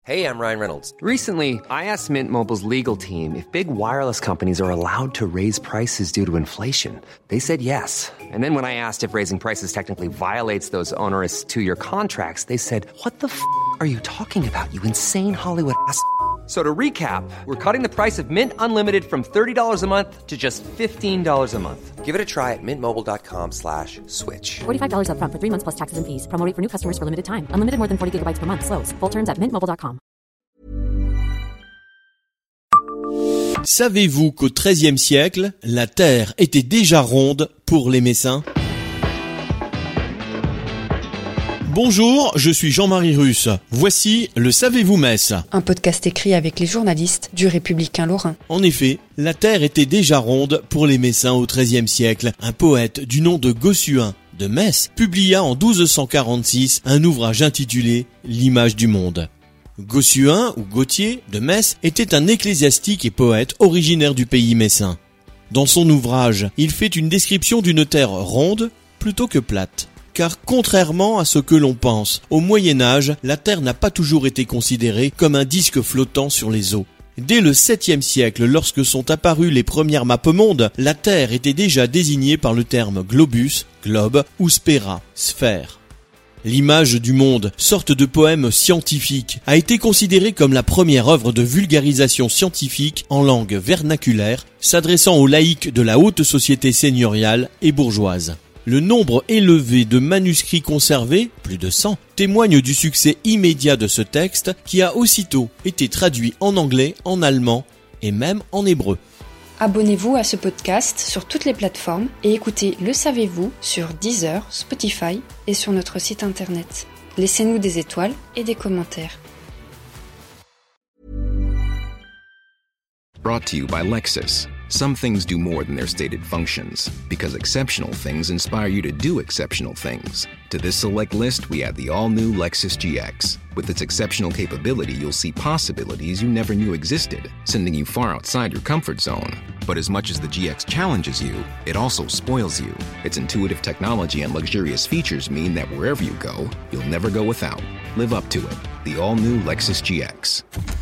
Hey, I'm Ryan Reynolds. Recently, I asked Mint Mobile's legal team if big wireless companies are allowed to raise prices due to inflation. They said yes. And then when I asked if raising prices technically violates those onerous two-year contracts, they said, "What the f*** are you talking about, you insane Hollywood ass?" So to recap, we're cutting the price of Mint Unlimited from $30 a month to just $15 a month. Give it a try at mintmobile.com/switch. $45 up front for 3 months plus taxes and fees. Promo rate for new customers for limited time. Unlimited more than 40 gigabytes per month. Slows full terms at mintmobile.com. Savez-vous qu'au XIIIe siècle, la Terre était déjà ronde pour les Messins ? Bonjour, je suis Jean-Marie Russe. Voici le Savez-vous Metz ? Un podcast écrit avec les journalistes du Républicain Lorrain. En effet, la Terre était déjà ronde pour les Messins au XIIIe siècle. Un poète du nom de Gossuin de Metz publia en 1246 un ouvrage intitulé « L'image du monde ». Gossuin, ou Gautier, de Metz, était un ecclésiastique et poète originaire du pays messin. Dans son ouvrage, il fait une description d'une terre ronde plutôt que plate. Car contrairement à ce que l'on pense, au Moyen-Âge, la terre n'a pas toujours été considérée comme un disque flottant sur les eaux. Dès le 7e siècle, lorsque sont apparues les premières mappemondes, la terre était déjà désignée par le terme globus, globe, ou sphaera, sphère. L'image du monde, sorte de poème scientifique, a été considérée comme la première œuvre de vulgarisation scientifique en langue vernaculaire, s'adressant aux laïcs de la haute société seigneuriale et bourgeoise. Le nombre élevé de manuscrits conservés, plus de 100, témoigne du succès immédiat de ce texte qui a aussitôt été traduit en anglais, en allemand et même en hébreu. Abonnez-vous à ce podcast sur toutes les plateformes et écoutez Le Savez-vous sur Deezer, Spotify et sur notre site internet. Laissez-nous des étoiles et des commentaires. Brought to you by Lexus. Some things do more than their stated functions, because exceptional things inspire you to do exceptional things. To this select list, we add the all-new Lexus GX. With its exceptional capability, you'll see possibilities you never knew existed, sending you far outside your comfort zone. But as much as the GX challenges you, it also spoils you. Its intuitive technology and luxurious features mean that wherever you go, you'll never go without. Live up to it. The all-new Lexus GX.